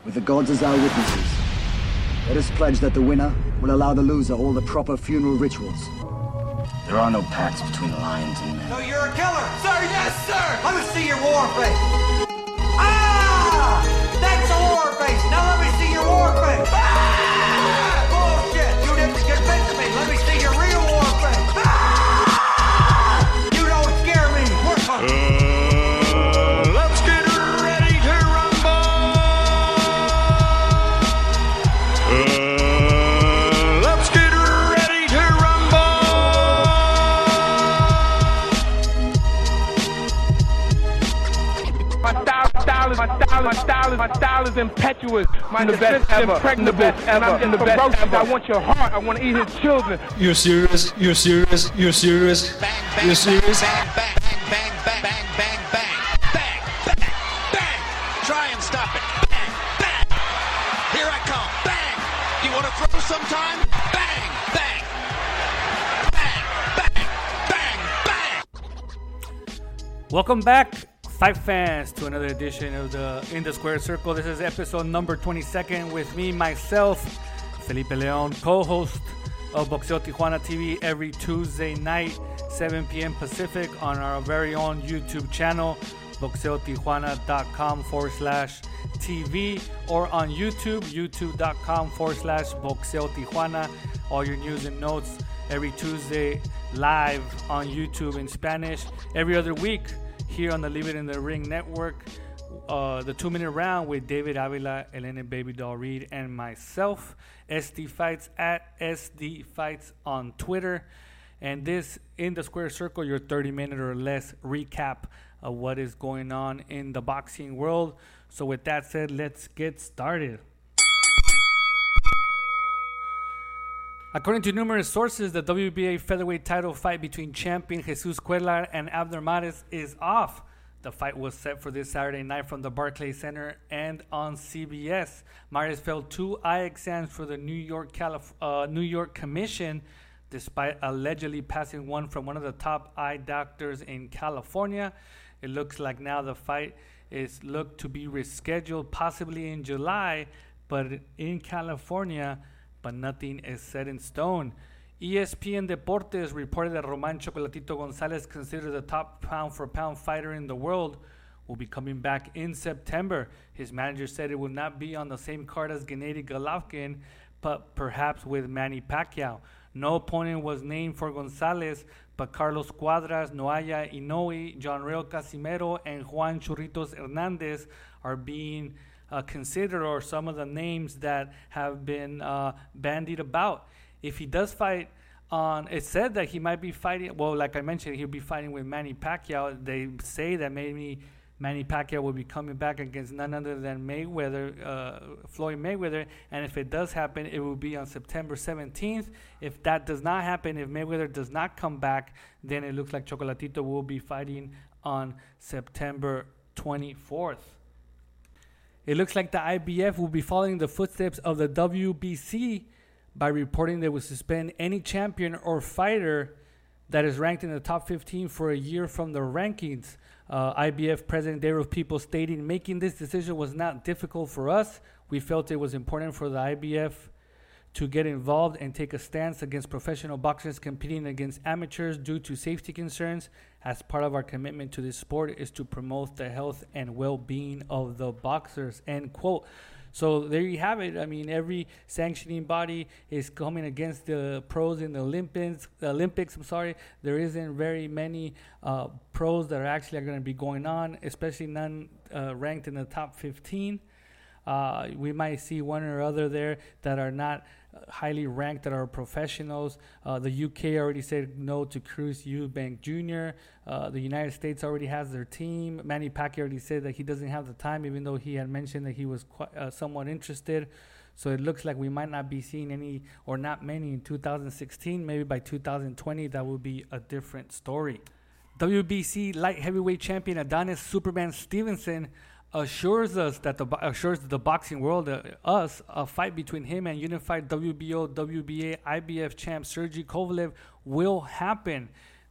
with the gods as our witnesses, let us pledge that the winner will allow the loser all the proper funeral rituals. There are no pacts between lions and men. So you're a killer? Sir, yes, sir! Let me see your war face. Ah! That's a war face! Now let me see your war face! Ah! Bullshit! You didn't convince me! Let me see your real war face! Ah! You don't scare me! Work on it! Let's get ready to rumble! Let's get ready to rumble! My style is impetuous. I'm the best ever. Impregnable. And I'm ferocious. I want your heart. I want to eat his children. You're serious? You're serious? You're serious? Bang, bang, You're serious? bang, bang, bang, bang, bang, bang, bang, bang, bang, bang. Try and stop it. Bang, bang. Here I come. Bang. You want to throw sometime? Bang, bang. Bang, bang, bang, bang. Welcome back, fight fans, to another edition of the In the Square Circle. This is episode number 22nd with me, myself, Felipe Leon, co-host of Boxeo Tijuana TV every Tuesday night, 7 p.m. Pacific on our very own YouTube channel, boxeotijuana.com/TV, or on YouTube, youtube.com/Boxeo Tijuana. All your news and notes every Tuesday live on YouTube in Spanish. Every other week here on the Leave It in the Ring network, the 2-minute round with David Avila, Elena Baby Doll Reed, and myself, SD Fights at SD Fights on Twitter. And this In the Square Circle, your 30-minute or less recap of what is going on in the boxing world. So with that said, let's get started. According to numerous sources, the WBA featherweight title fight between champion Jesus Cuellar and Abner Mares is off. The fight was set for this Saturday night from the Barclays Center and on CBS. Mares failed 2 eye exams for the New York Commission, despite allegedly passing one from one of the top eye doctors in California. It looks like now the fight is looked to be rescheduled, possibly in July, but in California, but nothing is set in stone. ESPN Deportes reported that Roman Chocolatito Gonzalez, considered the top pound-for-pound fighter in the world, will be coming back in September. His manager said it will not be on the same card as Gennady Golovkin, but perhaps with Manny Pacquiao. No opponent was named for Gonzalez, but Carlos Cuadras, Noaya Inoue, John Real Casimero, and Juan Churritos Hernandez are being considered, or some of the names that have been bandied about. If he does fight on, it said that he might be fighting, well, like I mentioned, he'll be fighting with Manny Pacquiao. They say that maybe Manny Pacquiao will be coming back against none other than Floyd Mayweather. And if it does happen, it will be on September 17th. If that does not happen, if Mayweather does not come back, then it looks like Chocolatito will be fighting on September 24th. It looks like the IBF will be following the footsteps of the WBC by reporting they will suspend any champion or fighter that is ranked in the top 15 for a year from the rankings. IBF President Dave People stating, making this decision was not difficult for us. We felt it was important for the IBF to get involved and take a stance against professional boxers competing against amateurs due to safety concerns. As part of our commitment to this sport is to promote the health and well-being of the boxers, end quote. So there you have it. I mean, every sanctioning body is coming against the pros in the Olympics. There isn't very many pros that are actually going to be going on, especially none ranked in the top 15. We might see one or other there that are not highly ranked, that are professionals. The UK already said no to Cruz Eubank Jr. The United States already has their team. Manny Pacquiao already said that he doesn't have the time, even though he had mentioned that he was somewhat interested. So it looks like we might not be seeing any, or not many, in 2016. Maybe by 2020, that will be a different story. WBC light heavyweight champion Adonis Superman Stevenson assures the boxing world, us, a fight between him and unified WBO, WBA, IBF champ Sergey Kovalev will happen.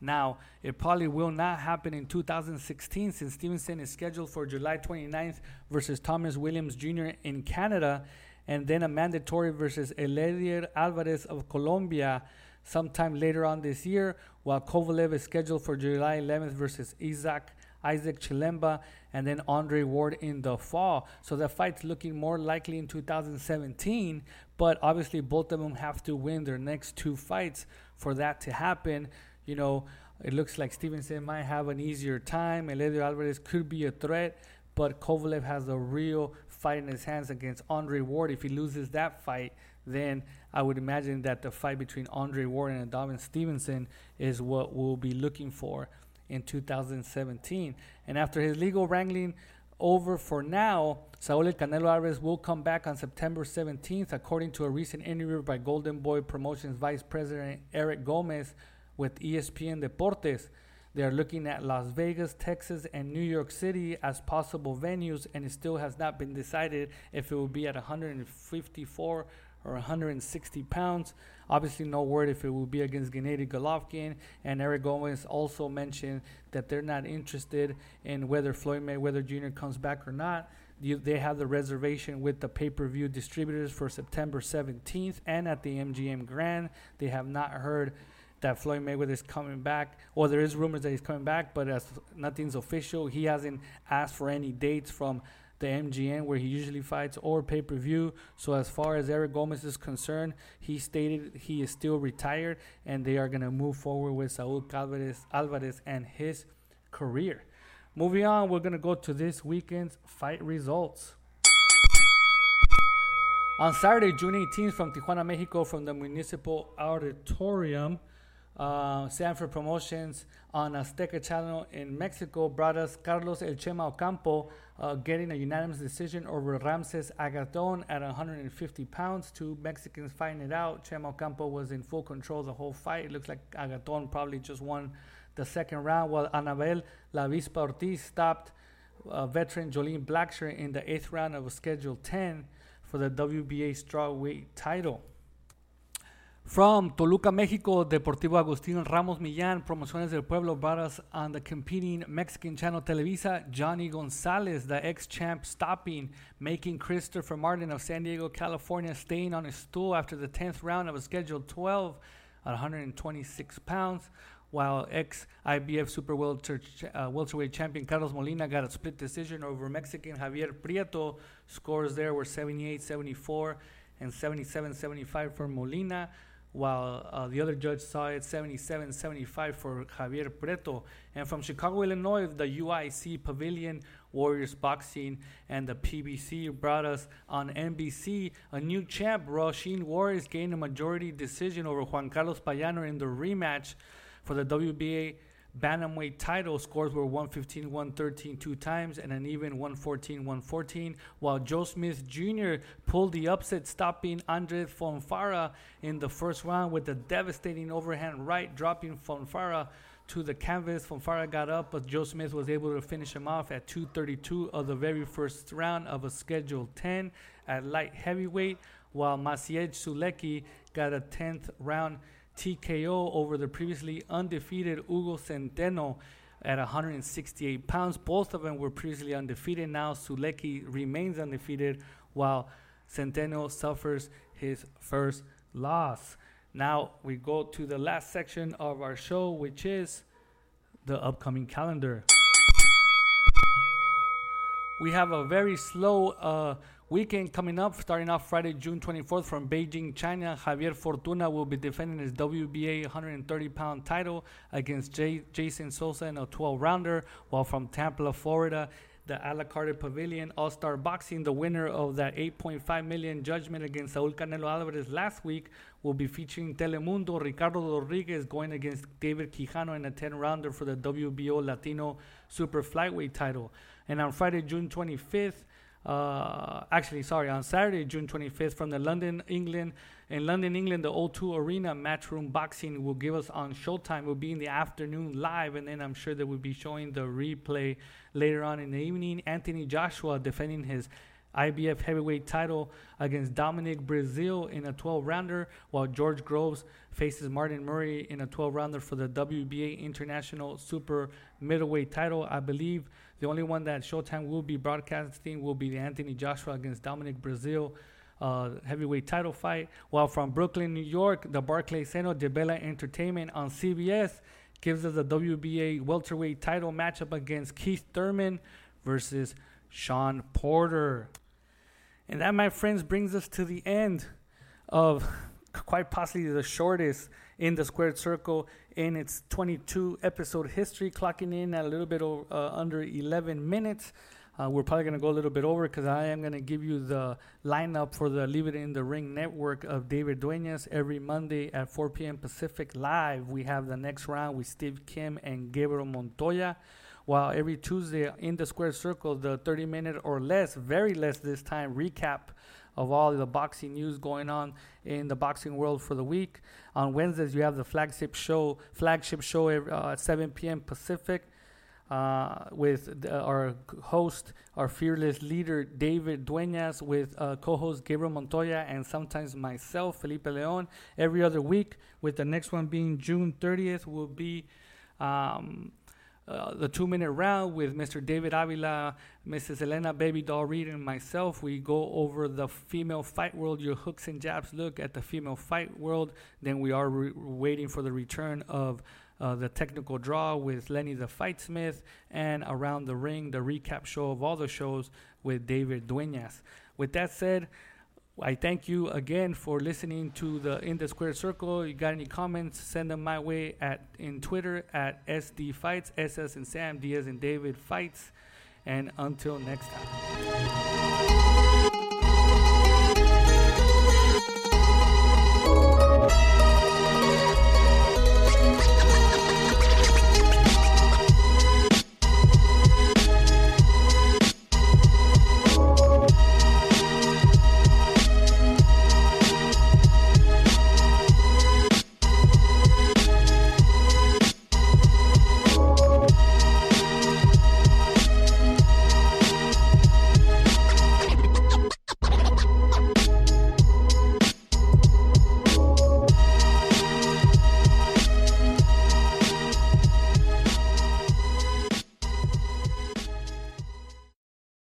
Now, it probably will not happen in 2016 since Stevenson is scheduled for July 29th versus Thomas Williams Jr. in Canada, and then a mandatory versus Eliezer Alvarez of Colombia sometime later on this year, while Kovalev is scheduled for July 11th versus Isaac Chilemba, and then Andre Ward in the fall. So the fight's looking more likely in 2017, but obviously both of them have to win their next 2 fights for that to happen. You know, it looks like Stevenson might have an easier time. Eliezer Alvarez could be a threat, but Kovalev has a real fight in his hands against Andre Ward. If he loses that fight, then I would imagine that the fight between Andre Ward and Adonis Stevenson is what we'll be looking for in 2017. And after his legal wrangling over for now, Saul El Canelo Alvarez will come back on September 17th, according to a recent interview by Golden Boy Promotions Vice President Eric Gomez with ESPN Deportes. They are looking at Las Vegas, Texas, and New York City as possible venues, and it still has not been decided if it will be at 154 or 160 pounds. Obviously, no word if it will be against Gennady Golovkin. And Eric Gomez also mentioned that they're not interested in whether Floyd Mayweather Jr. comes back or not. They have the reservation with the pay-per-view distributors for September 17th and at the MGM Grand. They have not heard that Floyd Mayweather is coming back. Well, there is rumors that he's coming back, but as nothing's official, he hasn't asked for any dates from the MGM where he usually fights or pay-per-view. So as far as Eric Gomez is concerned, he stated he is still retired and they are going to move forward with Saul Alvarez and his career. Moving on, we're going to go to this weekend's fight results. On Saturday, June 18th, from Tijuana, Mexico, from the Municipal Auditorium, Sanford Promotions on Azteca Channel in Mexico brought us Carlos El Chema Ocampo getting a unanimous decision over Ramses Agaton at 150 pounds. 2 Mexicans fighting it out. Chema Ocampo was in full control the whole fight. It looks like Agaton probably just won the second round, while Anabel La Vispa Ortiz stopped veteran Jolene Blackshear in the 8th round of Schedule 10 for the WBA strawweight title. From Toluca, Mexico, Deportivo Agustín Ramos Millán, Promociones del Pueblo, brought us on the competing Mexican channel Televisa, Johnny Gonzalez, the ex-champ, stopping, making Christopher Martin of San Diego, California, staying on his stool after the 10th round of a Schedule 12 at 126 pounds, while ex-IBF Super welterweight champion Carlos Molina got a split decision over Mexican Javier Prieto. Scores there were 78-74 and 77-75 for Molina, while the other judge saw it 77-75 for Javier Prieto. And from Chicago, Illinois, the UIC Pavilion, Warriors Boxing, and the PBC brought us on NBC a new champ. Roshin Warriors gained a majority decision over Juan Carlos Payano in the rematch for the WBA Bantamweight title. Scores were 115-113 2 times and an even 114-114, while Joe Smith Jr. pulled the upset, stopping Andres Fonfara in the first round with a devastating overhand right, dropping Fonfara to the canvas. Fonfara got up, but Joe Smith was able to finish him off at 2:32 of the very first round of a Schedule 10 at light heavyweight, while Maciej Sulecki got a 10th round TKO over the previously undefeated Hugo Centeno at 168 pounds. Both of them were previously undefeated. Now Sulecki remains undefeated, while Centeno suffers his first loss. Now we go to the last section of our show, which is the upcoming calendar. We have a very slow weekend coming up, starting off Friday, June 24th from Beijing, China. Javier Fortuna will be defending his WBA 130-pound title against Jason Sosa in a 12-rounder, while from Tampa, Florida, the A La Carte Pavilion, All-Star Boxing, the winner of that $8.5 million judgment against Saul Canelo Alvarez last week, will be featuring Telemundo Ricardo Rodriguez going against David Quijano in a 10-rounder for the WBO Latino Super Flyweight title. And on Friday, June 25th, on Saturday, June 25th, from London, England, the O2 Arena, Matchroom Boxing will give us on Showtime. Will be in the afternoon live, and then I'm sure that we'll be showing the replay later on in the evening. Anthony Joshua defending his IBF heavyweight title against Dominic Brazil in a 12-rounder, while George Groves faces Martin Murray in a 12-rounder for the WBA International Super Middleweight title. I believe the only one that Showtime will be broadcasting will be the Anthony Joshua against Dominic Brazil heavyweight title fight. While from Brooklyn, New York, the Barclays Center de Bella Entertainment on CBS gives us a WBA welterweight title matchup against Keith Thurman versus Sean Porter. And that, my friends, brings us to the end of quite possibly the shortest in the Squared Circle in its 22 episode history, clocking in at a little bit under 11 minutes. We're probably going to go a little bit over because I am going to give you the lineup for the Leave It in the Ring network of David Duenas every Monday at 4 p.m. Pacific live. We have the next round with Steve Kim and Gabriel Montoya. While every Tuesday in the Square Circle, the 30-minute or less, very less this time, recap of all the boxing news going on in the boxing world for the week. On Wednesdays, you have the flagship show at 7 p.m. Pacific. With our host, our fearless leader, David Duenas, with co-host Gabriel Montoya, and sometimes myself, Felipe Leon, every other week, with the next one being June 30th, will be the 2-minute round with Mr. David Avila, Mrs. Elena Baby Doll Reed, and myself. We go over the female fight world, your hooks and jabs look at the female fight world. Then we are waiting for the return of the technical draw with Lenny the Fightsmith, and Around the Ring, the recap show of all the shows with David Duenas. With that said, I thank you again for listening to the In the Square Circle. You got any comments, send them my way in Twitter at SD Fights, SS and Sam, D as in David Fights. And until next time.